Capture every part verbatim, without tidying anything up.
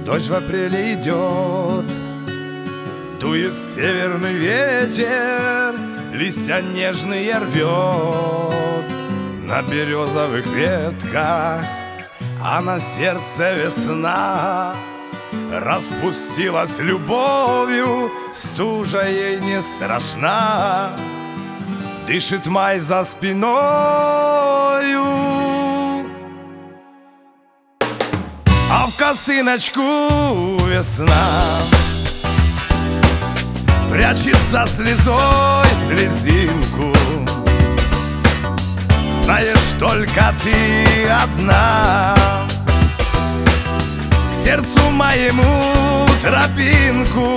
Дождь в апреле идет, дует северный ветер, листья нежные рвет на березовых ветках, а на сердце весна распустилась любовью, стужа ей не страшна. Дышит май за спиною, а в косыночку весна прячет за слезой слезинку. Знаешь, только ты одна к сердцу моему тропинку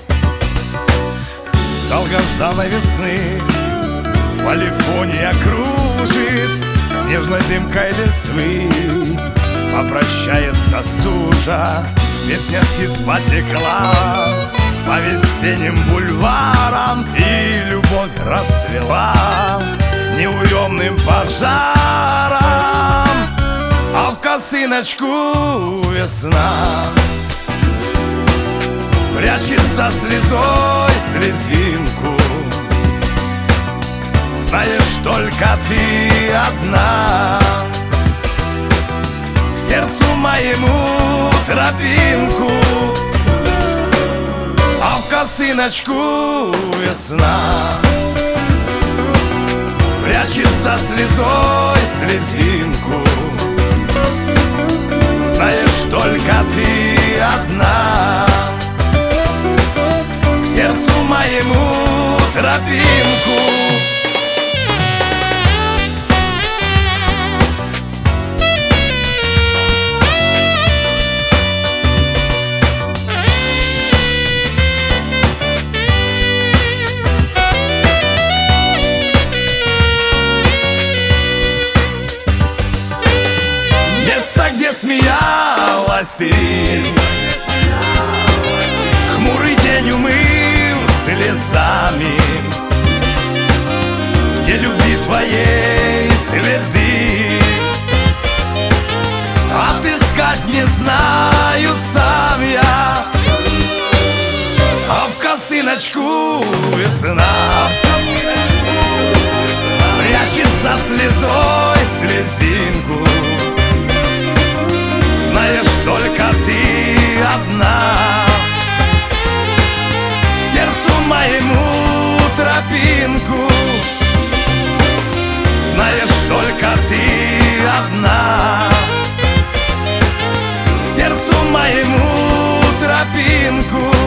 долгожданной весны полифония кружит снежной дымкой листвы. Попрощается стужа, песня птиц потекла по весенним бульварам, и любовь расцвела неуемным пожаром. А в косыночку весна прячет за слезой слезинку. Знаешь, только ты одна к сердцу моему тропинку, а в косыночку весна прячет за слезой слезинку. Знаешь, только ты одна к сердцу моему тропинку. Где смеялась ты, хмурый день умыл слезами, где любви твоей следы отыскать не знаю сам я. А в косыночку весна прячет за слезой слезинку. Знаешь, только ты одна к сердцу моему тропинку. Знаешь, только ты одна к сердцу моему тропинку.